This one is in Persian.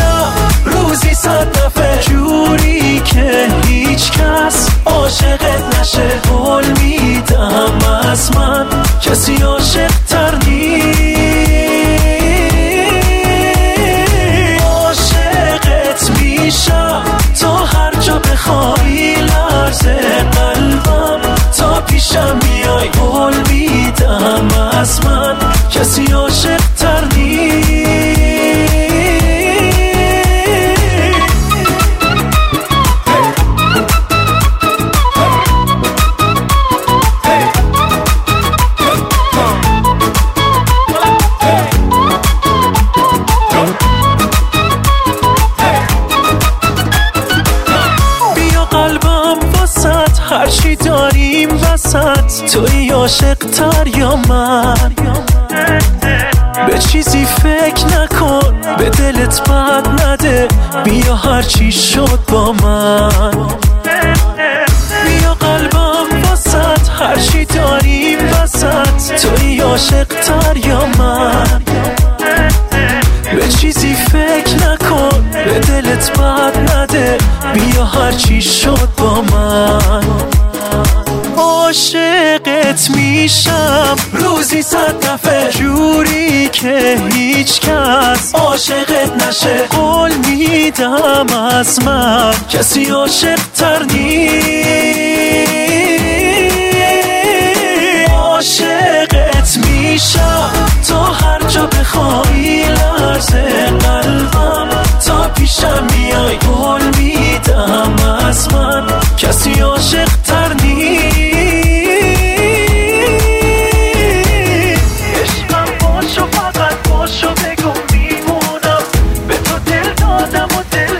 میشم روزی 100 دفعه، جوری که هیچ کس عاشقت نشه. قول میدم از من کسی عاشق تر عاشقت میشم تا هر جا بخوای، لرزه قلبم تا پیشم میای. قول میدم از من کسی عاشق تر هرچی داریم وسط، توی عاشق تر یا من؟ به چیزی فکر نکن، به دلت بد نده، بیا هرچی شد با من. بیا قلبم وسط، هرچی داریم وسط، توی عاشق تر یا من؟ به چیزی فکر نکن، به دلت بد نده، بیا هرچی شد با من. عاشقت میشم روزی 100 دفعه، جوری که هیچ کس عاشقت نشه. قول میدم از من کسی عاشق تر عاشقت میشم تا هر جا بخوای، لرزه قلبم تا پیشم میای. قول میدم از من کسی عاشق تر عشقم باشو، فقط باشو، بگو میمونم، به تو دل دادم و دل